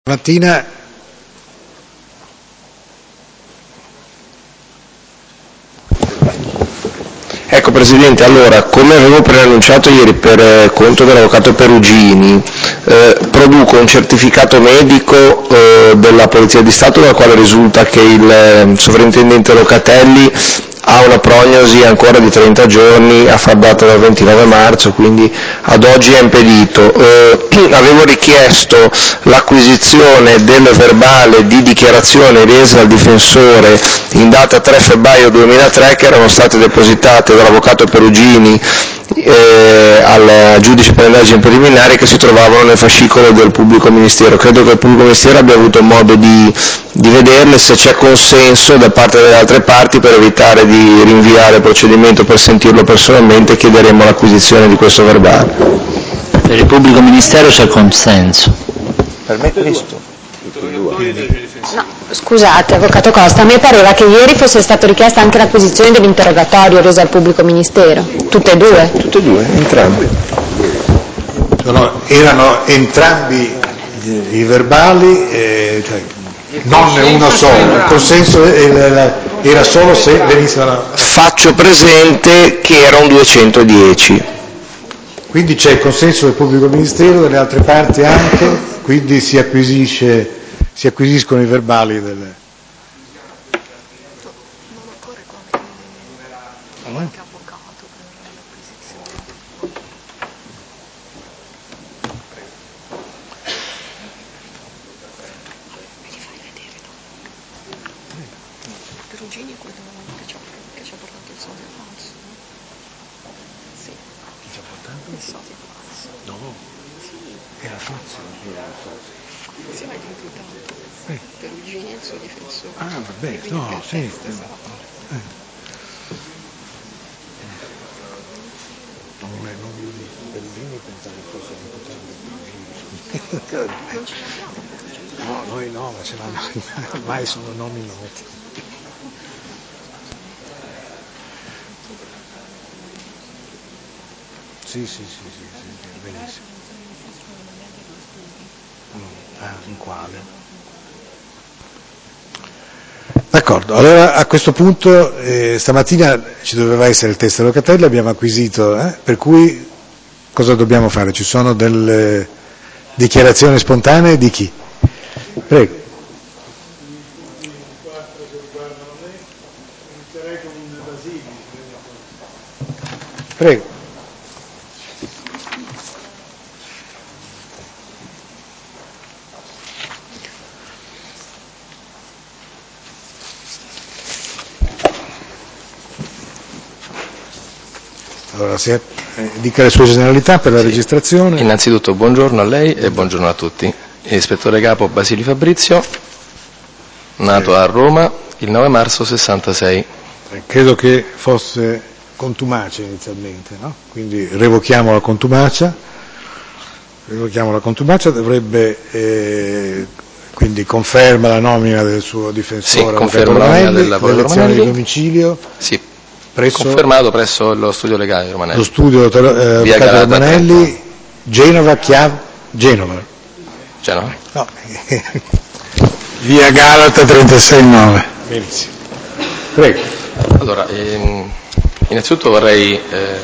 Mattina Ecco Presidente, allora, come avevo preannunciato ieri per conto dell'Avvocato Perugini, produco un certificato medico della Polizia di Stato dal quale risulta che il Sovrintendente Locatelli ha una prognosi ancora di 30 giorni a far data dal 29 marzo, quindi ad oggi è impedito. Avevo richiesto l'acquisizione del verbale di dichiarazione resa dal difensore in data 3 febbraio 2003 che erano state depositate dall'Avvocato Perugini al giudice per le indagini preliminari, che si trovavano nel fascicolo del Pubblico Ministero. Credo che il Pubblico Ministero abbia avuto modo di vederle, se c'è consenso da parte delle altre parti per evitare di rinviare il procedimento per sentirlo personalmente, chiederemo l'acquisizione di questo verbale. Per il Pubblico Ministero c'è consenso. Per me questo. No, scusate, Avvocato Costa, a me pareva che ieri fosse stata richiesta anche l'acquisizione dell'interrogatorio reso al Pubblico Ministero. Tutte e due? Tutte e due, entrambi. erano entrambi i verbali, cioè, non uno solo, il consenso era solo se venissero. Faccio presente che era un 210. Quindi c'è il consenso del Pubblico Ministero, delle altre parti anche, quindi si acquisiscono i verbali delle. Perugini è quello che ci ha portato il sosia falso, no? Sì. Chi ci ha portato? Il sosia falso. No. Sì. Era falso. Sì, ma è imputato. Perugini è il suo difensore. Ah, vabbè, no, sì. Perugini pensavo fosse imputato. Non ce l'abbiamo Perugini. No, noi no, ma ce l'hanno, ormai sono nomi noti. Sì, benissimo. In quale? D'accordo, allora a questo punto stamattina ci doveva essere il test Locatelli, abbiamo acquisito, per cui cosa dobbiamo fare? Ci sono delle dichiarazioni spontanee di chi? Prego. Prego. Allora, dica le sue generalità per la registrazione. Innanzitutto buongiorno a lei e buongiorno a tutti. Ispettore capo Basili Fabrizio, nato a Roma il 9 marzo 66. Credo che fosse contumace inizialmente, no? Quindi revochiamo la contumacia, dovrebbe, quindi conferma la nomina del suo difensore, sì, conferma la nomina dell'avvocato Romanelli. Di domicilio? Sì, confermato presso lo studio legale di Romanelli. Lo studio avvocato Romanelli, Genova. No. Via Galata 36-9. Benissimo. Prego. Allora, innanzitutto vorrei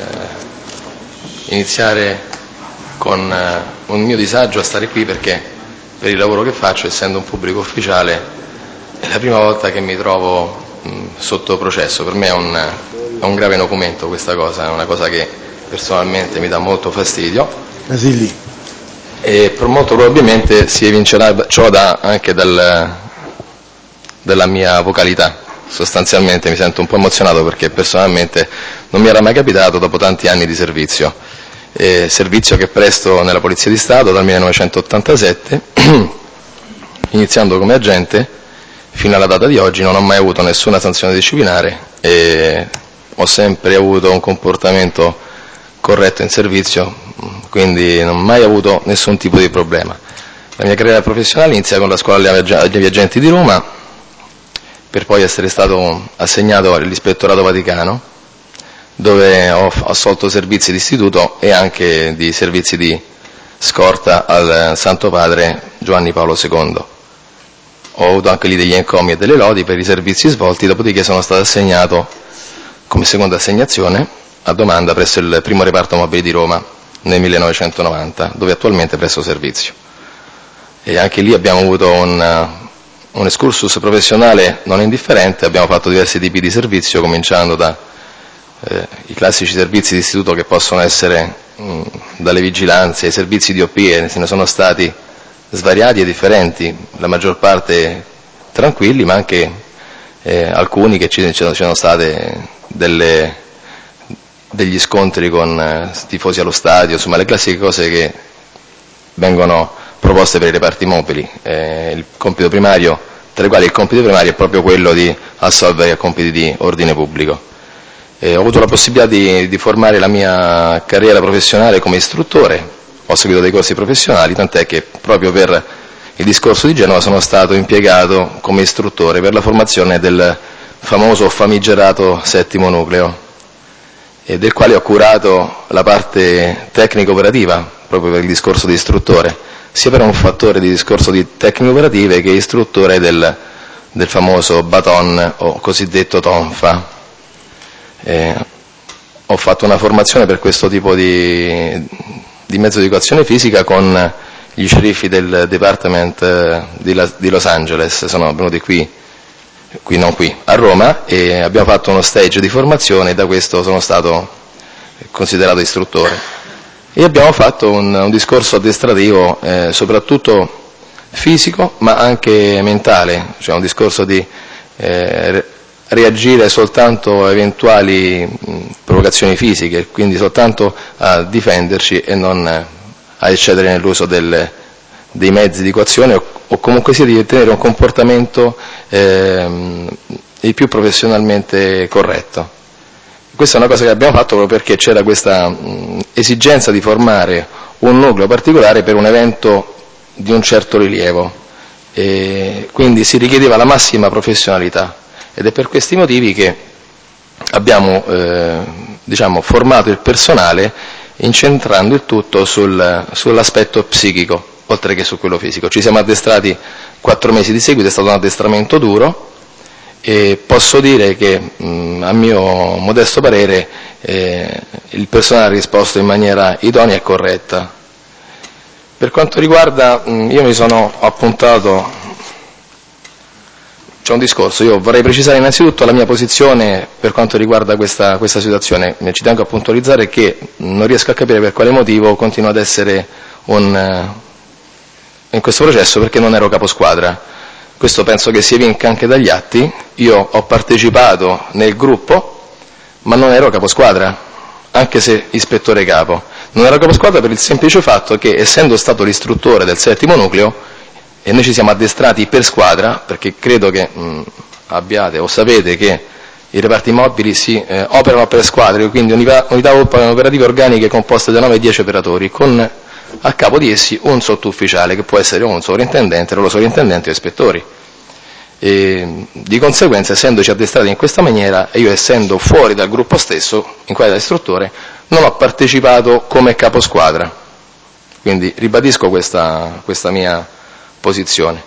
iniziare con un mio disagio a stare qui, perché per il lavoro che faccio, essendo un pubblico ufficiale, è la prima volta che mi trovo sotto processo. Per me è un grave documento questa cosa, è una cosa che personalmente mi dà molto fastidio. Basili. E molto probabilmente si evincerà ciò anche dalla mia vocalità. Sostanzialmente mi sento un po' emozionato perché personalmente non mi era mai capitato dopo tanti anni di servizio che presto nella Polizia di Stato dal 1987, iniziando come agente fino alla data di oggi. Non ho mai avuto nessuna sanzione disciplinare e ho sempre avuto un comportamento corretto in servizio, quindi non ho mai avuto nessun tipo di problema. La mia carriera professionale inizia con la scuola degli agenti di Roma, per poi essere stato assegnato all'Ispettorato Vaticano, dove ho assolto servizi di istituto e anche di servizi di scorta al Santo Padre Giovanni Paolo II. Ho avuto anche lì degli encomi e delle lodi per i servizi svolti, dopodiché sono stato assegnato come seconda assegnazione a domanda presso il primo reparto mobili di Roma nel 1990, dove attualmente presto servizio. E anche lì abbiamo avuto un excursus professionale non indifferente, abbiamo fatto diversi tipi di servizio, cominciando da i classici servizi di istituto che possono essere dalle vigilanze ai servizi di OP, e se ne sono stati svariati e differenti, la maggior parte tranquilli, ma anche alcuni che ci sono state degli scontri con tifosi allo stadio, insomma le classiche cose che vengono proposte per i reparti mobili. Il compito primario, tra i quali il compito primario è proprio quello di assolvere a compiti di ordine pubblico. Ho avuto la possibilità di formare la mia carriera professionale come istruttore, ho seguito dei corsi professionali, tant'è che proprio per il discorso di Genova sono stato impiegato come istruttore per la formazione del famoso famigerato settimo nucleo, del quale ho curato la parte tecnico-operativa, proprio per il discorso di istruttore, sia per un fattore di discorso di tecniche operative che istruttore del famoso baton o cosiddetto tonfa. Ho fatto una formazione per questo tipo di mezzo di educazione fisica con gli sceriffi del Department di Los Angeles, sono venuti qui non qui, a Roma, e abbiamo fatto uno stage di formazione e da questo sono stato considerato istruttore. E abbiamo fatto un discorso addestrativo soprattutto fisico ma anche mentale, cioè un discorso di reagire soltanto a eventuali provocazioni fisiche, quindi soltanto a difenderci e non a eccedere nell'uso dei mezzi di coazione o comunque sia di tenere un comportamento il più professionalmente corretto. Questa è una cosa che abbiamo fatto proprio perché c'era questa esigenza di formare un nucleo particolare per un evento di un certo rilievo, e quindi si richiedeva la massima professionalità. Ed è per questi motivi che abbiamo formato il personale incentrando il tutto sull'aspetto psichico, oltre che su quello fisico. Ci siamo addestrati 4 mesi di seguito, è stato un addestramento duro e posso dire che a mio modesto parere il personale ha risposto in maniera idonea e corretta. Per quanto riguarda, io mi sono appuntato, c'è un discorso, io vorrei precisare innanzitutto la mia posizione per quanto riguarda questa situazione. Ci tengo a puntualizzare che non riesco a capire per quale motivo continuo ad essere in questo processo, perché non ero caposquadra. Questo penso che si evinca anche dagli atti. Io ho partecipato nel gruppo, ma non ero caposquadra, anche se ispettore capo. Non ero caposquadra per il semplice fatto che, essendo stato l'istruttore del settimo nucleo, e noi ci siamo addestrati per squadra, perché credo che abbiate o sapete che i reparti mobili si operano per squadre, quindi unità operative organiche composte da 9-10 operatori, con a capo di essi un sottufficiale, che può essere un sovrintendente, o lo sovrintendente o ispettori. E, di conseguenza, essendoci addestrati in questa maniera, e io essendo fuori dal gruppo stesso, in qualità di istruttore, non ho partecipato come caposquadra. Quindi ribadisco questa mia posizione.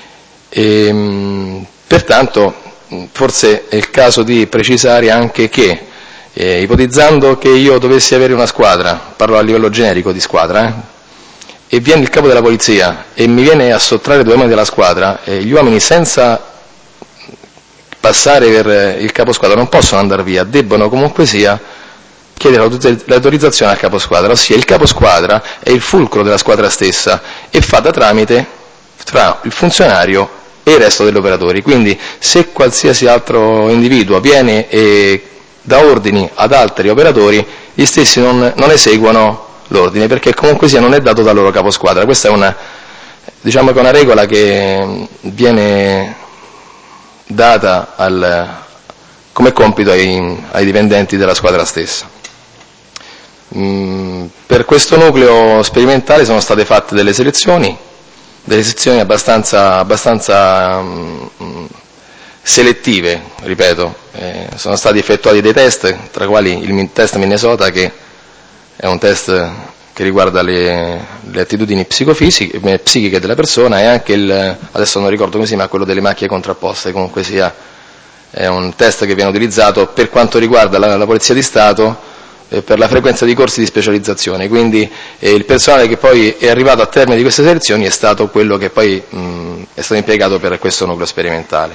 Pertanto forse è il caso di precisare anche che, ipotizzando che io dovessi avere una squadra, parlo a livello generico di squadra, e viene il capo della polizia e mi viene a sottrarre 2 uomini della squadra, gli uomini senza passare per il caposquadra non possono andare via, debbono comunque sia chiedere l'autorizzazione al caposquadra, ossia il caposquadra è il fulcro della squadra stessa e fa da tramite tra il funzionario e il resto degli operatori. Quindi se qualsiasi altro individuo viene e dà ordini ad altri operatori, gli stessi non eseguono l'ordine, perché comunque sia non è dato dal loro caposquadra. Questa è una regola che viene data come compito ai dipendenti della squadra stessa. Per questo nucleo sperimentale sono state fatte delle sezioni abbastanza selettive, ripeto, sono stati effettuati dei test, tra i quali il test Minnesota, che è un test che riguarda le attitudini psichiche della persona, e anche adesso non ricordo come si chiama, quello delle macchie contrapposte, comunque sia, è un test che viene utilizzato per quanto riguarda la Polizia di Stato per la frequenza di corsi di specializzazione. Quindi il personale che poi è arrivato a termine di queste selezioni è stato quello che poi è stato impiegato per questo nucleo sperimentale.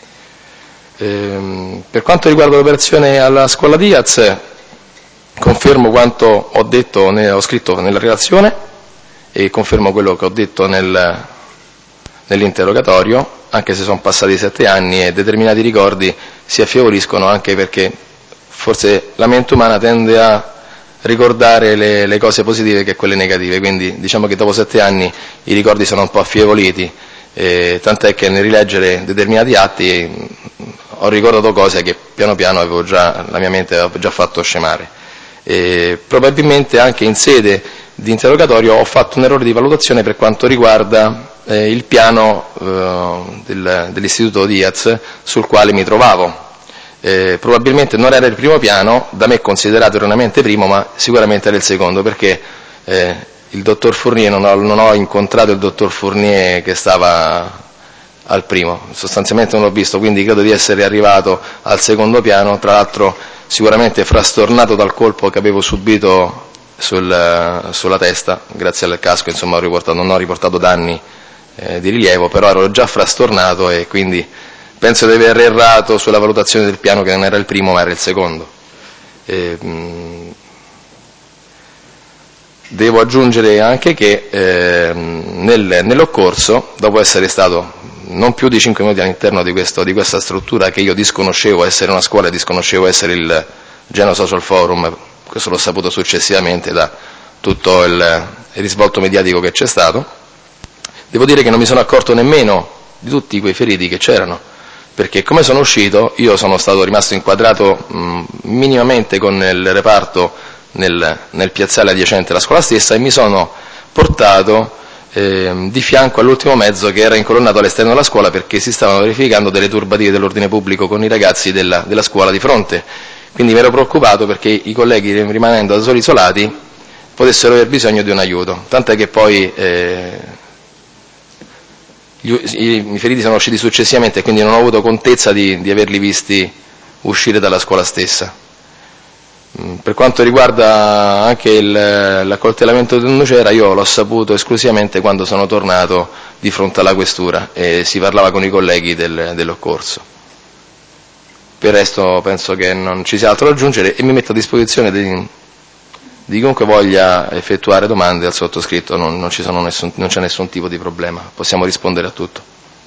Per quanto riguarda l'operazione alla scuola Diaz, confermo quanto ho scritto nella relazione e confermo quello che ho detto nell'interrogatorio, anche se sono passati 7 anni e determinati ricordi si affievoliscono, anche perché forse la mente umana tende a ricordare le cose positive che quelle negative, quindi diciamo che dopo 7 anni i ricordi sono un po' affievoliti, tant'è che nel rileggere determinati atti ho ricordato cose che piano piano la mia mente aveva già fatto scemare. Probabilmente anche in sede di interrogatorio ho fatto un errore di valutazione per quanto riguarda il piano dell'istituto Diaz sul quale mi trovavo. Probabilmente non era il primo piano, da me considerato erroneamente primo, ma sicuramente era il secondo, perché il dottor Fournier, non ho incontrato il dottor Fournier che stava al primo, sostanzialmente non l'ho visto, quindi credo di essere arrivato al secondo piano, tra l'altro sicuramente frastornato dal colpo che avevo subito sulla testa, grazie al casco, insomma non ho riportato danni di rilievo, però ero già frastornato e quindi penso di aver errato sulla valutazione del piano, che non era il primo ma era il secondo. Devo aggiungere anche che nell'occorso, dopo essere stato non più di 5 minuti all'interno di questa struttura che io disconoscevo essere una scuola e disconoscevo essere il Genoa Social Forum, questo l'ho saputo successivamente da tutto il risvolto mediatico che c'è stato, devo dire che non mi sono accorto nemmeno di tutti quei feriti che c'erano, perché come sono uscito io sono stato rimasto inquadrato minimamente con il reparto nel piazzale adiacente alla scuola stessa, e mi sono portato di fianco all'ultimo mezzo che era incolonnato all'esterno della scuola, perché si stavano verificando delle turbative dell'ordine pubblico con i ragazzi della scuola di fronte. Quindi mi ero preoccupato perché i colleghi, rimanendo da soli isolati, potessero aver bisogno di un aiuto, tant'è che poi i feriti sono usciti successivamente, quindi non ho avuto contezza di averli visti uscire dalla scuola stessa. Per quanto riguarda anche l'accoltellamento di un nocera, io l'ho saputo esclusivamente quando sono tornato di fronte alla questura e si parlava con i colleghi dell'occorso. Per il resto penso che non ci sia altro da aggiungere e mi metto a disposizione di chiunque voglia effettuare domande al sottoscritto, non c'è nessun tipo di problema, possiamo rispondere a tutto.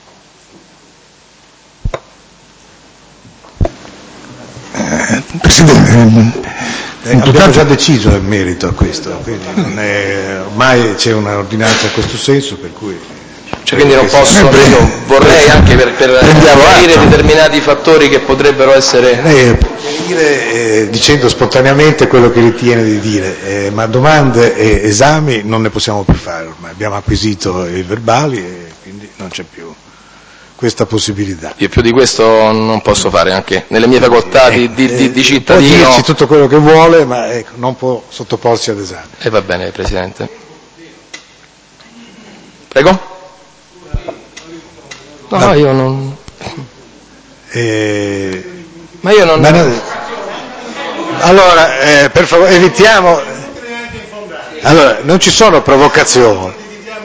Presidente, abbiamo già deciso in merito a questo, quindi ormai c'è un'ordinanza in questo senso, per cui quindi non posso, io vorrei anche per chiarire determinati fattori che potrebbero essere. Lei può chiarire dicendo spontaneamente quello che ritiene di dire, ma domande e esami non ne possiamo più fare ormai, abbiamo acquisito i verbali e quindi non c'è più questa possibilità. Io più di questo non posso fare, anche nelle mie facoltà di cittadino. Può dirci tutto quello che vuole, ma non può sottoporsi ad esame. Va bene, Presidente. Prego? No, io non. Ma io non. Allora, per favore, evitiamo. Allora, non ci sono provocazioni.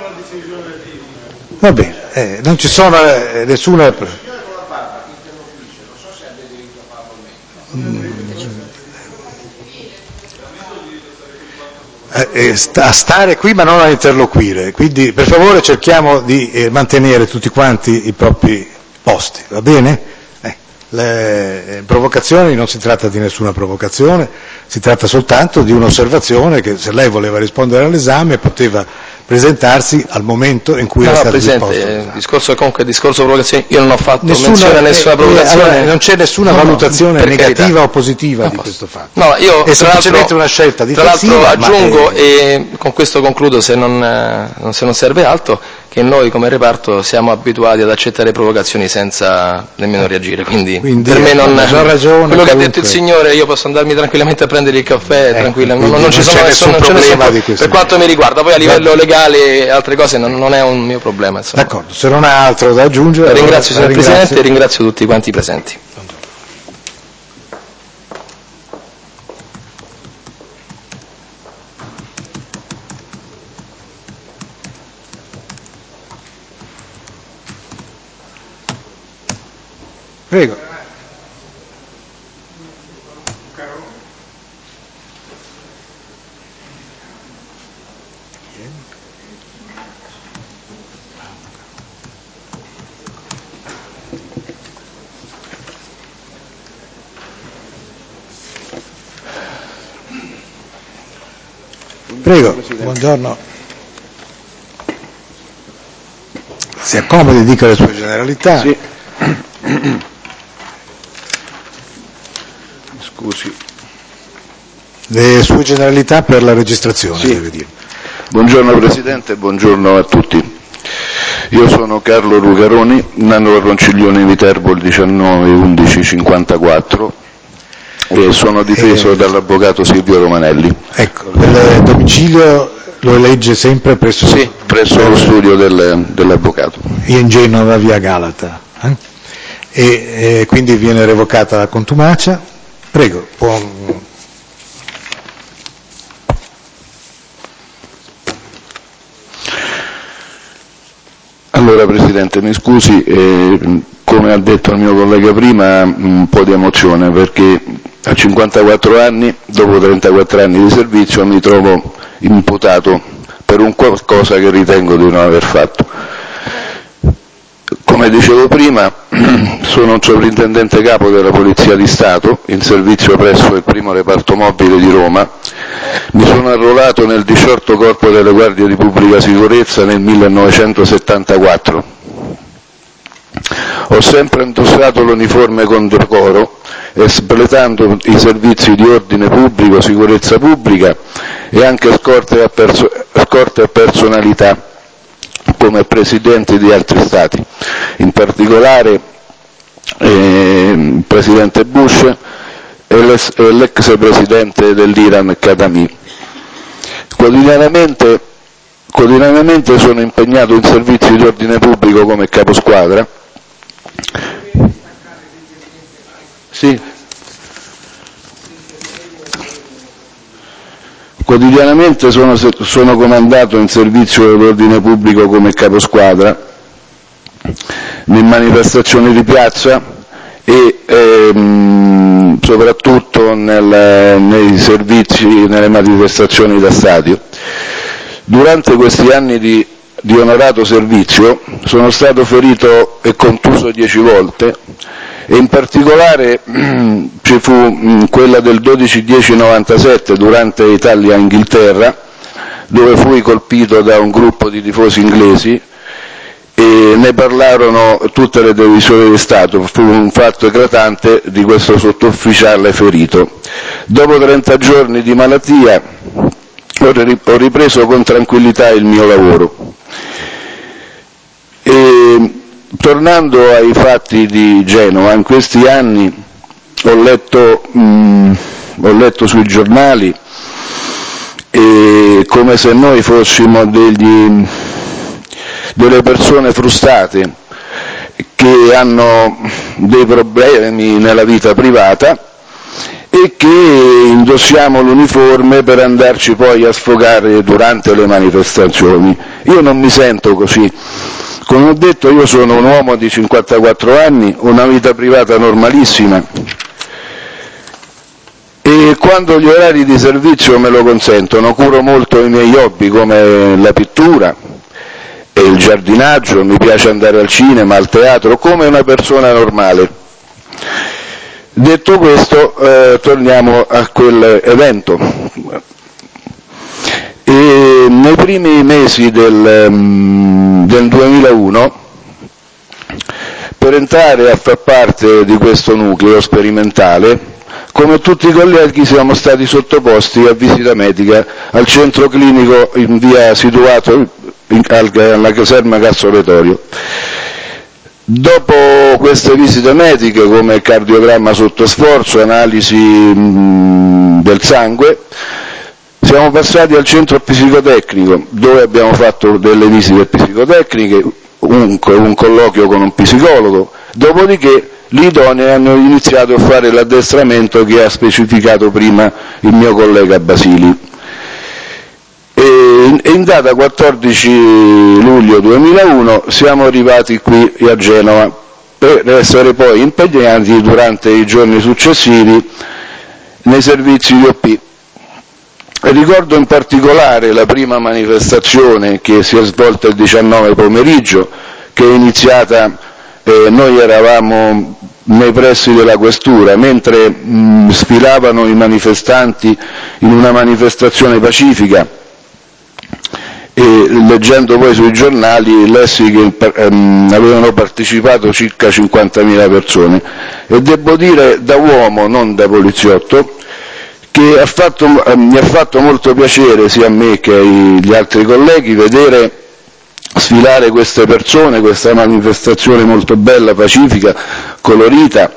Va bene. Non ci sono nessuna. A stare qui ma non a interloquire, quindi per favore cerchiamo di mantenere tutti quanti i propri posti, va bene? Le provocazioni, non si tratta di nessuna provocazione, si tratta soltanto di un'osservazione che se lei voleva rispondere all'esame poteva presentarsi al momento in cui era stato disposto. Discorso comunque discorso provocazione, io non ho fatto menzione a nessuna provocazione. Allora, non c'è nessuna valutazione negativa o positiva di questo fatto. No, io è semplicemente una scelta difensiva. Tra l'altro aggiungo, e con questo concludo se non serve altro, che noi come reparto siamo abituati ad accettare provocazioni senza nemmeno reagire, quindi per me non ragione, quello che ha detto il signore, io posso andarmi tranquillamente a prendere il caffè, tranquillamente, non ci sono nessun problema di questo. Per quanto mi riguarda, poi a livello legale e altre cose non è un mio problema, insomma. D'accordo, se non ha altro da aggiungere. Ringrazio signor Presidente e ringrazio tutti quanti i presenti. Prego. Prego, buongiorno. Si accomodi, dica le sue generalità. Sì. Scusi. Le sue generalità per la registrazione, Sì. deve dire. Buongiorno Presidente, buongiorno a tutti. Io sono Carlo Lucaroni, nato a Ronciglione Viterbo il 19/11/54 e sono difeso dall'avvocato Silvio Romanelli. Ecco, il domicilio lo elegge sempre presso, Sì, presso lo studio dell'avvocato. in Genova, via Galata. E quindi viene revocata la contumacia. Prego, può. Allora Presidente, mi scusi, come ha detto il mio collega prima, un po' di emozione perché a 54 anni, dopo 34 anni di servizio, mi trovo imputato per un qualcosa che ritengo di non aver fatto. Come dicevo prima, sono un sovrintendente capo della Polizia di Stato, in servizio presso il primo reparto mobile di Roma. Mi sono arruolato nel 18 Corpo delle Guardie di Pubblica Sicurezza nel 1974. Ho sempre indossato l'uniforme con decoro, espletando i servizi di ordine pubblico, sicurezza pubblica e anche scorte a personalità come presidenti di altri Stati, in particolare il Presidente Bush e l'ex Presidente dell'Iran Khatami. Quotidianamente sono impegnato in servizi di ordine pubblico come caposquadra. Sì. Quotidianamente sono comandato in servizio d'ordine pubblico come caposquadra, in manifestazioni di piazza e soprattutto nei servizi, nelle manifestazioni da stadio. Durante questi anni di onorato servizio sono stato ferito e contuso 10 volte e in particolare ci fu quella del 12/10/97 durante Italia-Inghilterra, dove fui colpito da un gruppo di tifosi inglesi e ne parlarono tutte le televisioni di Stato. Fu un fatto eclatante di questo sottufficiale ferito. Dopo 30 giorni di malattia ho ripreso con tranquillità il mio lavoro. Tornando ai fatti di Genova, in questi anni ho letto sui giornali come se noi fossimo delle persone frustrate che hanno dei problemi nella vita privata e che indossiamo l'uniforme per andarci poi a sfogare durante le manifestazioni. Io non mi sento così. Come ho detto, io sono un uomo di 54 anni, una vita privata normalissima e quando gli orari di servizio me lo consentono curo molto i miei hobby come la pittura e il giardinaggio, mi piace andare al cinema, al teatro, come una persona normale. Detto questo, torniamo a quell'evento. Nei primi mesi del 2001, per entrare a far parte di questo nucleo sperimentale, come tutti i colleghi siamo stati sottoposti a visita medica al centro clinico situato alla caserma Cassoletorio. Dopo queste visite mediche come cardiogramma sotto sforzo, analisi del sangue, siamo passati al centro psicotecnico dove abbiamo fatto delle visite psicotecniche, un colloquio con un psicologo, dopodiché gli idonei hanno iniziato a fare l'addestramento che ha specificato prima il mio collega Basili. E in data 14 luglio 2001 siamo arrivati qui a Genova per essere poi impegnati durante i giorni successivi nei servizi di OP. Ricordo in particolare la prima manifestazione che si è svolta il 19 pomeriggio, che è iniziata, noi eravamo nei pressi della questura, mentre sfilavano i manifestanti in una manifestazione pacifica, e leggendo poi sui giornali lessi che avevano partecipato circa 50.000 persone, e devo dire da uomo, non da poliziotto, che mi ha fatto molto piacere sia a me che agli altri colleghi vedere sfilare queste persone, questa manifestazione molto bella, pacifica, colorita,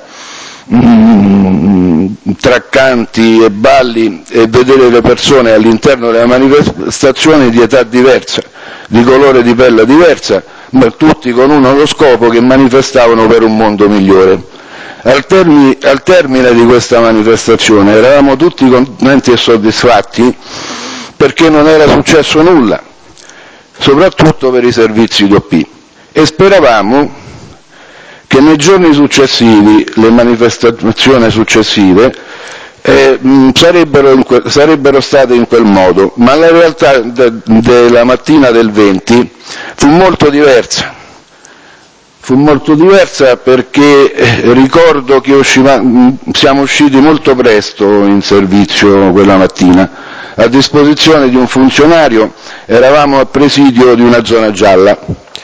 tra canti e balli, e vedere le persone all'interno della manifestazione di età diversa, di colore di pelle diversa, ma tutti con uno scopo, che manifestavano per un mondo migliore. Al termine di questa manifestazione eravamo tutti contenti e soddisfatti perché non era successo nulla, soprattutto per i servizi DOP, e speravamo che nei giorni successivi, le manifestazioni successive, sarebbero state in quel modo, ma la realtà della mattina del 20 fu molto diversa. Fu molto diversa perché ricordo che siamo usciti molto presto in servizio quella mattina, a disposizione di un funzionario, eravamo a presidio di una zona gialla.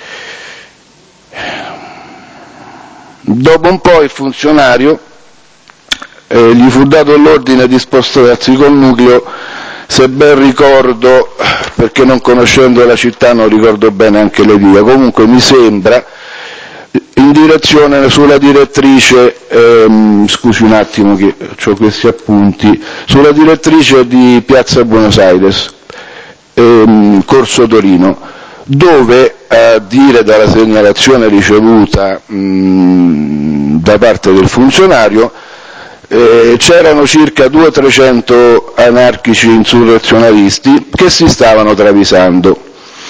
Dopo un po' il funzionario gli fu dato l'ordine di spostarsi col nucleo, se ben ricordo, perché non conoscendo la città non ricordo bene anche le vie, comunque mi sembra in direzione sulla direttrice, scusi un attimo che ho questi appunti, sulla direttrice di Piazza Buenos Aires, Corso Torino, dove, a dire dalla segnalazione ricevuta da parte del funzionario, c'erano circa 200-300 anarchici insurrezionalisti che si stavano travisando.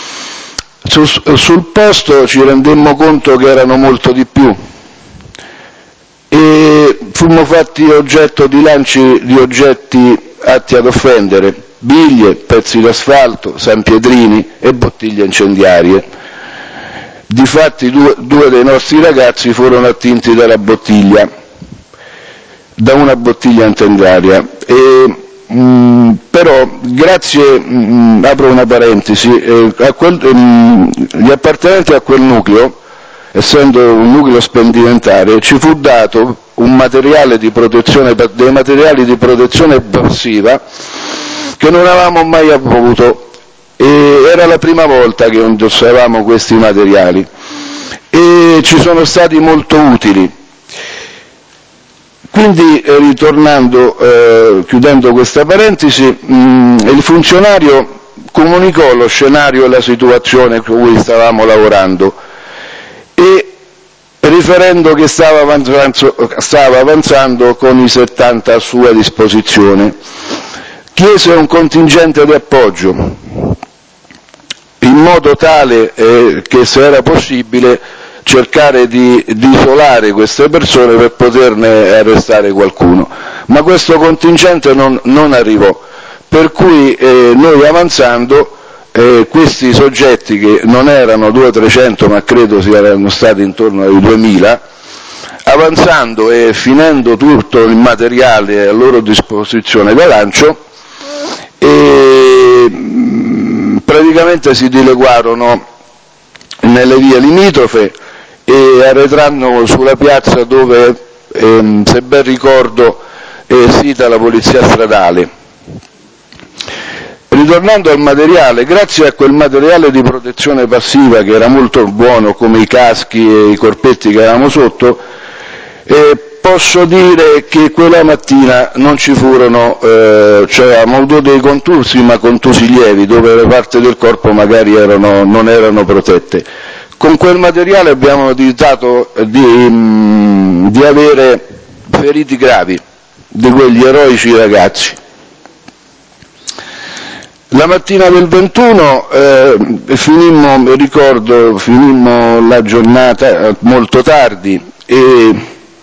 Sul posto ci rendemmo conto che erano molto di più e fummo fatti oggetto di lanci di oggetti atti ad offendere, biglie, pezzi d'asfalto, sanpietrini e bottiglie incendiarie. Difatti due dei nostri ragazzi furono attinti da una bottiglia incendiaria. Però grazie, apro una parentesi, gli appartenenti a quel nucleo, essendo un nucleo spendimentare, ci fu dato un materiale di protezione, dei materiali di protezione passiva che non avevamo mai avuto, e era la prima volta che indossavamo questi materiali e ci sono stati molto utili. Quindi, ritornando, chiudendo questa parentesi, il funzionario comunicò lo scenario e la situazione con cui stavamo lavorando e, riferendo che stava avanzando con i 70 a sua disposizione, chiese un contingente di appoggio, in modo tale che, se era possibile, cercare di isolare queste persone per poterne arrestare qualcuno, ma questo contingente non arrivò, per cui noi avanzando, questi soggetti, che non erano 200-300 ma credo siano stati intorno ai 2000, avanzando e finendo tutto il materiale a loro disposizione da lancio, praticamente si dileguarono nelle vie limitrofe e arretrando sulla piazza dove, se ben ricordo, è sita la polizia stradale. ritornando al materiale, grazie a quel materiale di protezione passiva che era molto buono, come i caschi e i corpetti che avevamo sotto, posso dire che quella mattina non ci furono, cioè avevamo avuto dei contusi, ma contusi lievi, dove le parti del corpo magari non erano protette. Con quel materiale abbiamo evitato di avere feriti gravi di quegli eroici ragazzi. La mattina del 21 finimmo la giornata molto tardi e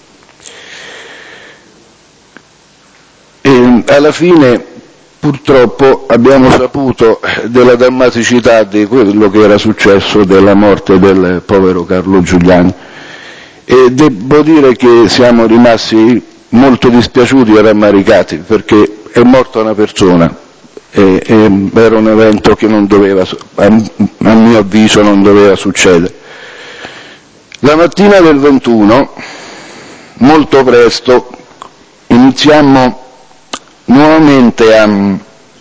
alla fine purtroppo abbiamo saputo della drammaticità di quello che era successo, della morte del povero Carlo Giuliani, e devo dire che siamo rimasti molto dispiaciuti e rammaricati, perché è morta una persona. Era un evento che non doveva, a mio avviso, non doveva succedere. La mattina del 21, molto presto, iniziammo nuovamente il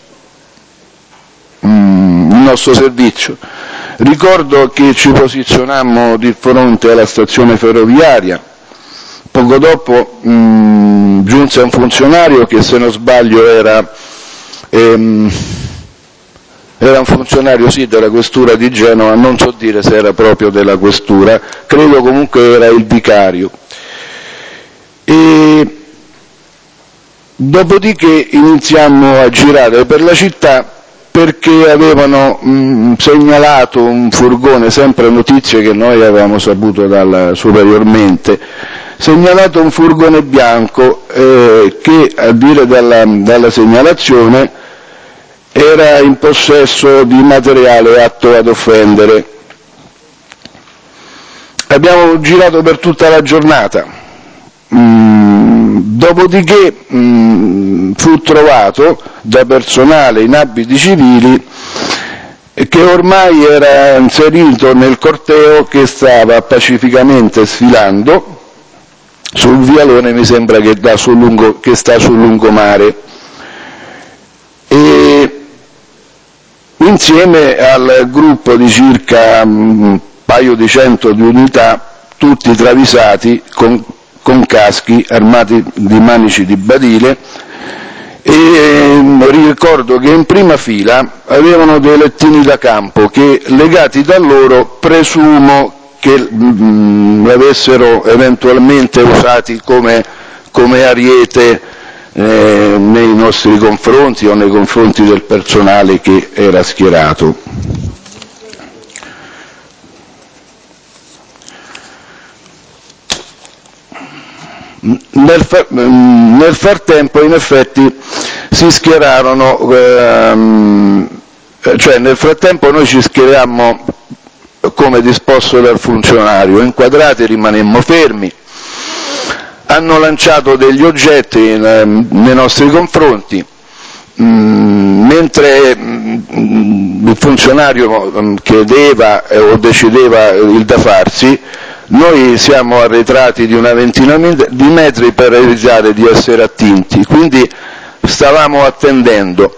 nostro servizio. Ricordo che ci posizionammo di fronte alla stazione ferroviaria. Poco dopo giunse un funzionario che, se non sbaglio, era un funzionario della questura di Genova, non so dire se era proprio della questura, credo comunque era il vicario. E dopodiché iniziammo a girare per la città, perché avevano segnalato un furgone, sempre notizie che noi avevamo saputo superiormente, segnalato un furgone bianco che, a dire dalla segnalazione, era in possesso di materiale atto ad offendere. Abbiamo girato per tutta la giornata, dopodiché fu trovato da personale in abiti civili che ormai era inserito nel corteo che stava pacificamente sfilando sul vialone, mi sembra che sta sul lungomare, e insieme al gruppo di circa un paio di 100 di unità, tutti travisati con caschi armati di manici di badile, e ricordo che in prima fila avevano dei lettini da campo che, legati da loro, presumo che l'avessero eventualmente usati come ariete nei nostri confronti o nei confronti del personale che era schierato. Nel frattempo, in effetti, si schierarono, cioè nel frattempo noi ci schieriammo come disposto dal funzionario, inquadrati, rimanemmo fermi. Hanno lanciato degli oggetti nei nostri confronti, mentre il funzionario chiedeva o decideva il da farsi, noi siamo arretrati di una ventina di metri per evitare di essere attinti, quindi stavamo attendendo.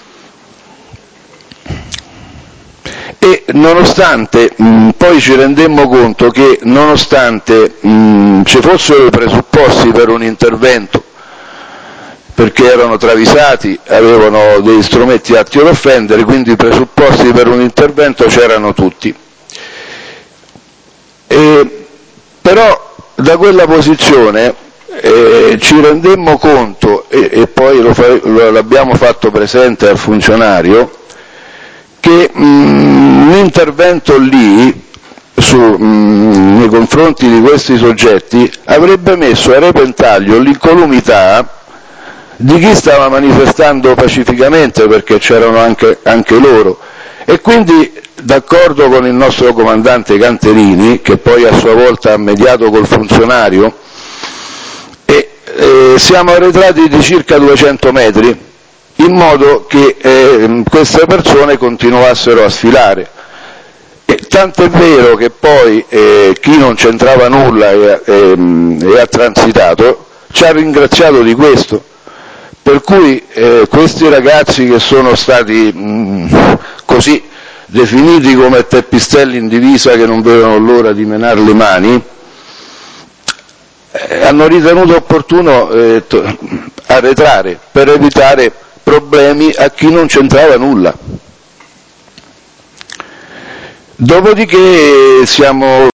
E nonostante, poi ci rendemmo conto che nonostante ci fossero i presupposti per un intervento, perché erano travisati, avevano degli strumenti atti ad offendere, quindi i presupposti per un intervento c'erano tutti. Però da quella posizione ci rendemmo conto, e poi l'abbiamo fatto presente al funzionario, che l'intervento lì nei confronti di questi soggetti avrebbe messo a repentaglio l'incolumità di chi stava manifestando pacificamente, perché c'erano anche loro, e quindi, d'accordo con il nostro comandante Canterini, che poi a sua volta ha mediato col funzionario, siamo arretrati di circa 200 metri, in modo che queste persone continuassero a sfilare. E tant'è vero che poi chi non c'entrava nulla e ha transitato ci ha ringraziato di questo, Per cui questi ragazzi che sono stati così definiti come teppistelli in divisa che non vedevano l'ora di menare le mani, hanno ritenuto opportuno arretrare per evitare problemi a chi non c'entrava nulla. Dopodiché siamo